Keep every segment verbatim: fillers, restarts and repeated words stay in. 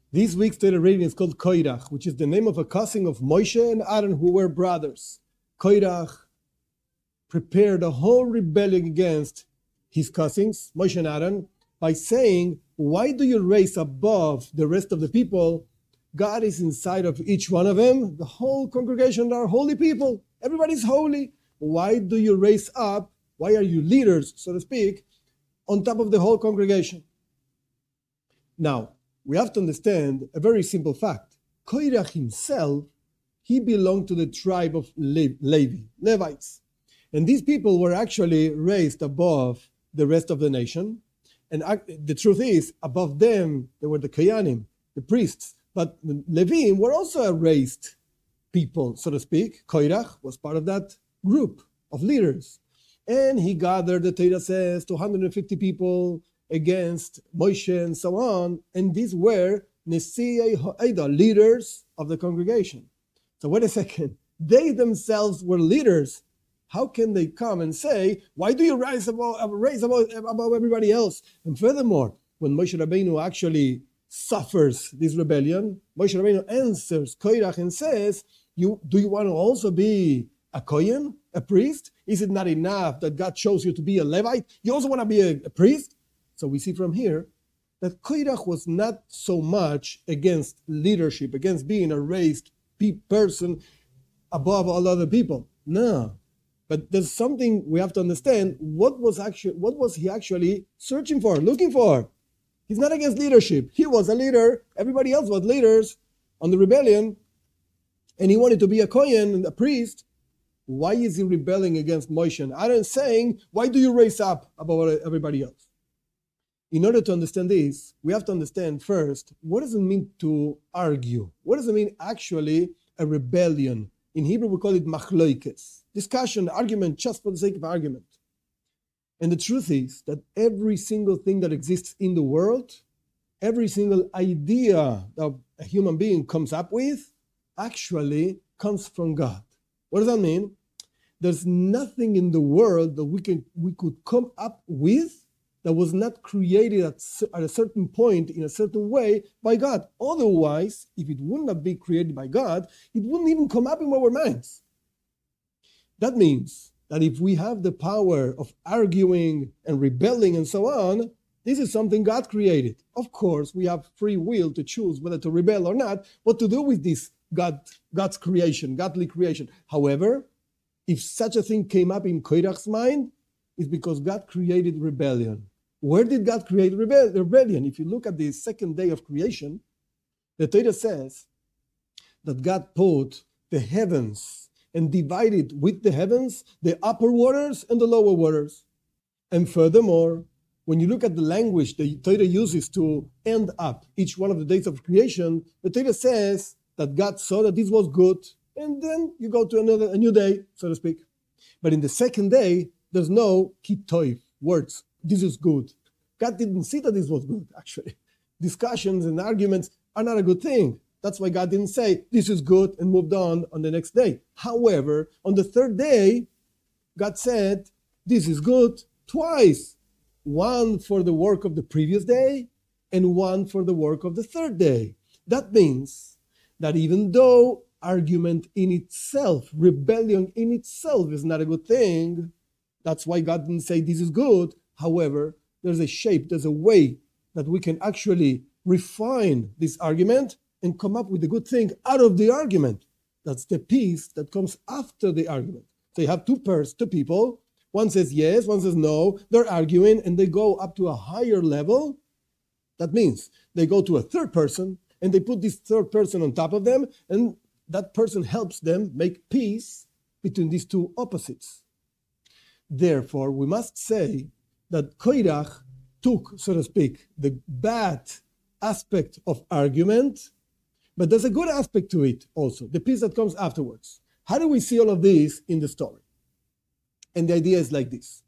This week's Torah reading is called Koirach, which is the name of a cousin of Moshe and Aaron, who were brothers. Koirach prepared a whole rebellion against his cousins, Moshe and Aaron, by saying, why do you raise above the rest of the people? God is inside of each one of them. The whole congregation are holy people. Everybody's holy. Why do you raise up? Why are you leaders, so to speak, on top of the whole congregation? Now, we have to understand a very simple fact. Koirach himself, he belonged to the tribe of Le- Levi, Levites. And these people were actually raised above the rest of the nation. And the truth is, above them, there were the Kohanim, the priests. But the Levim were also raised people, so to speak. Koirach was part of that group of leaders. And he gathered, the Torah says, two hundred fifty people against Moshe and so on. And these were Nesiei Ha'eda, leaders of the congregation. So wait a second. They themselves were leaders. How can they come and say, why do you rise above, raise above, above everybody else? And furthermore, when Moshe Rabbeinu actually suffers this rebellion, Moshe Rabbeinu answers Koirach and says, "You do you want to also be a Kohen, a priest? Is it not enough that God chose you to be a Levite? You also want to be a, a priest?" So we see from here that Koirach was not so much against leadership, against being a raised pe- person above all other people. No. But there's something we have to understand. What was actually what was he actually searching for, looking for? He's not against leadership. He was a leader. Everybody else was leaders on the rebellion. And he wanted to be a Kohen, a priest. Why is he rebelling against Moshe and Aaron, saying, why do you raise up above everybody else? In order to understand this, we have to understand first, what does it mean to argue? What does it mean actually a rebellion? In Hebrew, we call it machloikes. Discussion, argument, just for the sake of argument. And the truth is that every single thing that exists in the world, every single idea that a human being comes up with, actually comes from God. What does that mean? There's nothing in the world that we can we could come up with that was not created at, at a certain point in a certain way by God. Otherwise, if it would not be created by God, it wouldn't even come up in our minds. That means that if we have the power of arguing and rebelling and so on, this is something God created. Of course, we have free will to choose whether to rebel or not, what to do with this God, God's creation, godly creation. However, if such a thing came up in Koirach's mind, it's because God created rebellion. Where did God create rebel- rebellion? If you look at the second day of creation, the Torah says that God put the heavens and divided with the heavens the upper waters and the lower waters. And furthermore, when you look at the language the Torah uses to end up each one of the days of creation, the Torah says that God saw that this was good, and then you go to another a new day, so to speak. But in the second day, there's no kitoif, words. This is good. God didn't see that this was good, actually. Discussions and arguments are not a good thing. That's why God didn't say, this is good, and moved on on the next day. However, on the third day, God said, this is good twice. One for the work of the previous day, and one for the work of the third day. That means that even though argument in itself, rebellion in itself is not a good thing, that's why God didn't say this is good. However, there's a shape, there's a way that we can actually refine this argument and come up with a good thing out of the argument. That's the piece that comes after the argument. So you have two pairs, two people. One says yes, one says no. They're arguing and they go up to a higher level. That means they go to a third person and they put this third person on top of them, and that person helps them make peace between these two opposites. Therefore, we must say that Koirach took, so to speak, the bad aspect of argument, but there's a good aspect to it also, the piece that comes afterwards. How do we see all of this in the story? And the idea is like this.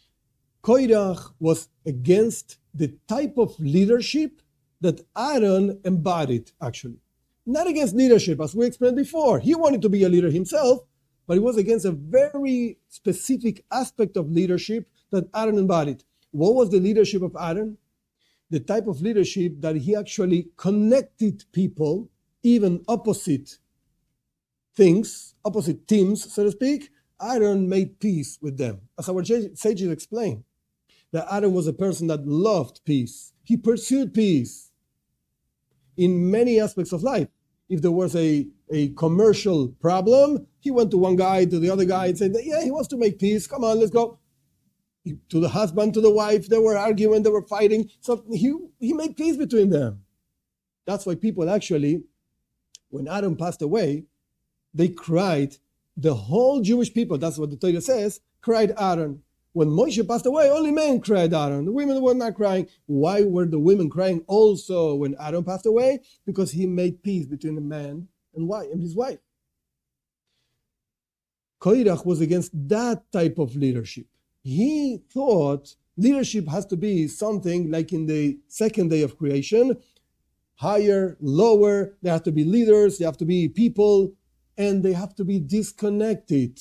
Koirach was against the type of leadership that Aaron embodied, actually. Not against leadership, as we explained before. He wanted to be a leader himself, but he was against a very specific aspect of leadership that Aaron embodied. What was the leadership of Aaron? the type of leadership that he actually connected people, even opposite things, opposite teams, so to speak. Aaron made peace with them. As our sages explain, that Aaron was a person that loved peace. He pursued peace in many aspects of life. If there was a, a commercial problem, he went to one guy, to the other guy, and said, yeah, he wants to make peace. Come on, let's go. To the husband, to the wife, they were arguing, they were fighting. So he, he made peace between them. That's why people actually, when Aaron passed away, they cried. The whole Jewish people, that's what the Torah says, cried Aaron. When Moshe passed away, only men cried Aaron. The women were not crying. Why were the women crying also when Aaron passed away? Because he made peace between the man and wife and his wife. Korach was against that type of leadership. He thought leadership has to be something like in the second day of creation, higher, lower. There have to be leaders, there have to be people, and they have to be disconnected.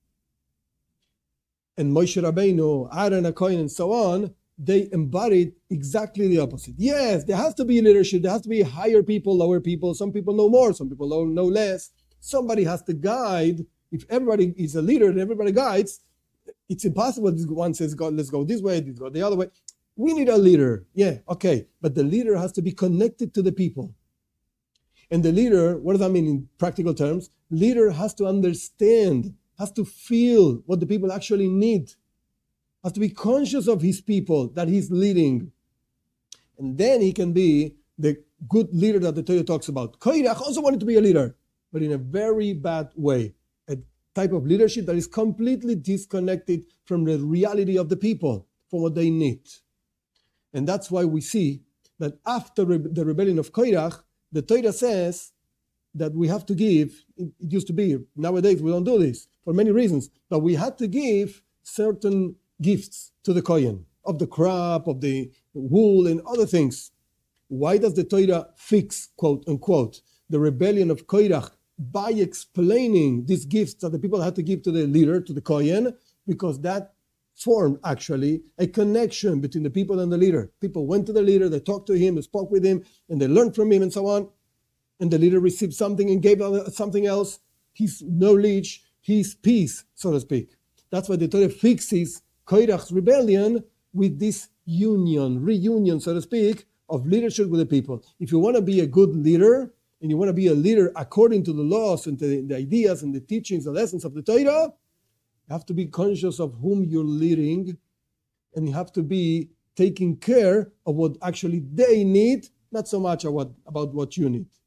And Moshe Rabbeinu, Aaron HaKohen, and so on, they embodied exactly the opposite. Yes, there has to be leadership. There has to be higher people, lower people. Some people know more, some people know, know less. Somebody has to guide. If everybody is a leader and everybody guides, it's impossible. This one says, God, let's go this way, let's go the other way. We need a leader. Yeah, okay. But the leader has to be connected to the people. And the leader, what does that mean in practical terms? Leader has to understand, has to feel what the people actually need, has to be conscious of his people that he's leading. And then he can be the good leader that the Torah talks about. Korach also wanted to be a leader, but in a very bad way. A type of leadership that is completely disconnected from the reality of the people, from what they need. And that's why we see that after the rebellion of Korach, the Torah says that we have to give, it used to be, nowadays we don't do this for many reasons, but we had to give certain gifts to the Kohen, of the crop, of the wool and other things. Why does the Torah fix, quote unquote, the rebellion of Korach by explaining these gifts that the people had to give to the leader, to the Kohen? Because that formed actually a connection between the people and the leader. People went to the leader, they talked to him, they spoke with him, and they learned from him and so on. And the leader received something and gave something else, his knowledge, his peace, so to speak. That's why the Torah fixes Korach's rebellion with this union, reunion, so to speak, of leadership with the people. If you want to be a good leader, and you want to be a leader according to the laws and the, the ideas and the teachings, the lessons of the Torah, you have to be conscious of whom you're leading, and you have to be taking care of what actually they need, not so much about, about what you need.